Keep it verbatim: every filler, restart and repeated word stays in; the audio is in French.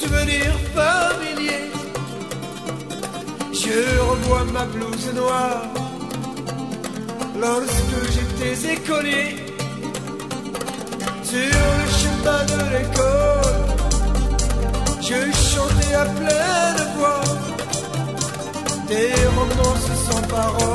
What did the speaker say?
souvenirs familiers. Je revois ma blouse noire lorsque j'étais écolier. Sur le chemin de l'école, je chantais à pleine voix des romances sans paroles.